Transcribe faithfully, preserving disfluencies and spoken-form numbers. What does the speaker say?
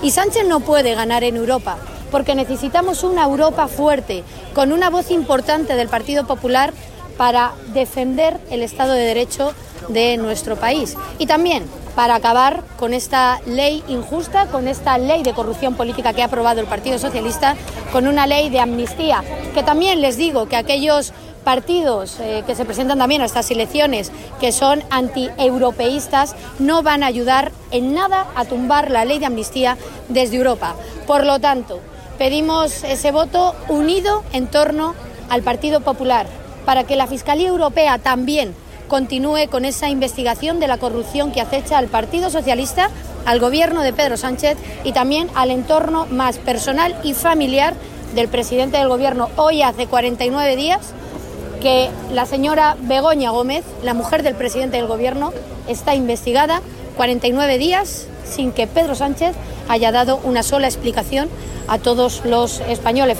Y Sánchez no puede ganar en Europa, porque necesitamos una Europa fuerte, con una voz importante del Partido Popular para defender el Estado de Derecho de nuestro país. Y también para acabar con esta ley injusta, con esta ley de corrupción política que ha aprobado el Partido Socialista, con una ley de amnistía, que también les digo que aquellos partidos eh, que se presentan también a estas elecciones, que son antieuropeístas, no van a ayudar en nada a tumbar la ley de amnistía desde Europa. Por lo tanto, pedimos ese voto unido en torno al Partido Popular, para que la Fiscalía Europea también continúe con esa investigación de la corrupción que acecha al Partido Socialista, al gobierno de Pedro Sánchez y también al entorno más personal y familiar del presidente del gobierno. Hoy hace cuarenta y nueve días que la señora Begoña Gómez, la mujer del presidente del gobierno, está investigada, cuarenta y nueve días sin que Pedro Sánchez haya dado una sola explicación a todos los españoles.